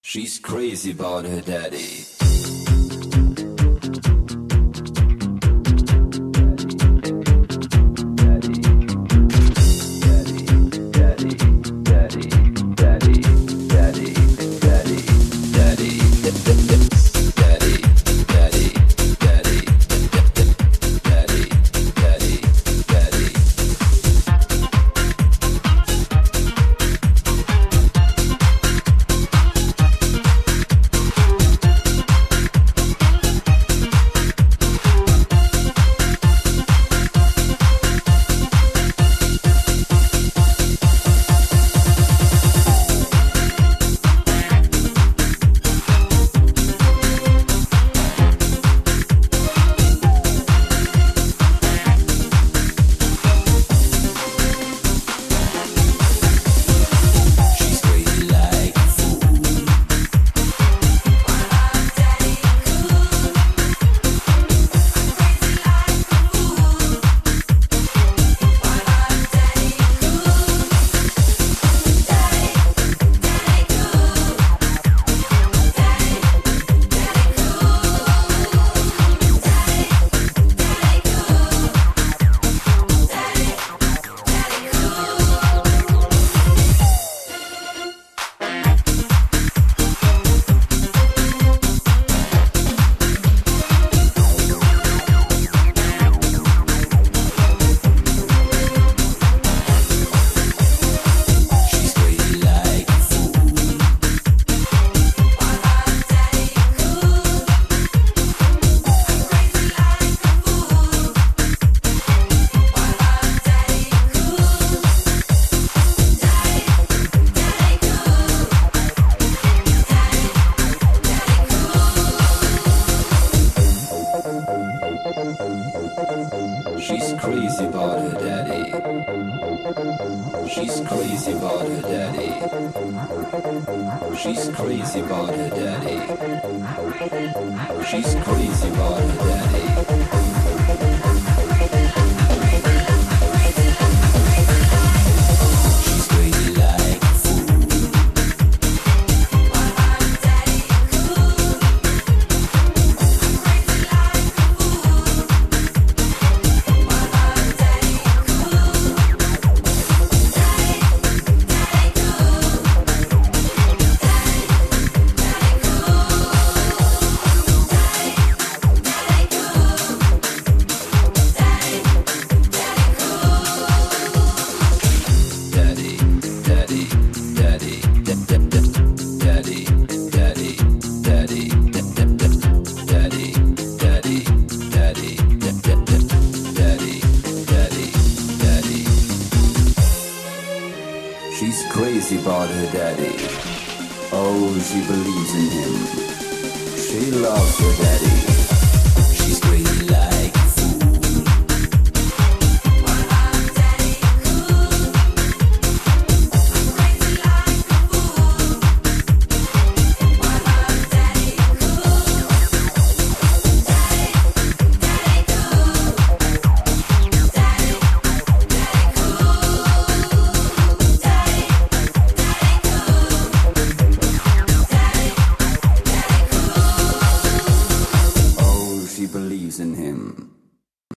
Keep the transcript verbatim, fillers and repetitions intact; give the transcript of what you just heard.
She's crazy about her daddy. She's crazy about her daddy. She's crazy about her daddy. She's crazy about her daddy. She's crazy about her daddy. She's crazy about her daddy. Oh, she believes in him. She loves her daddy. She's crazy like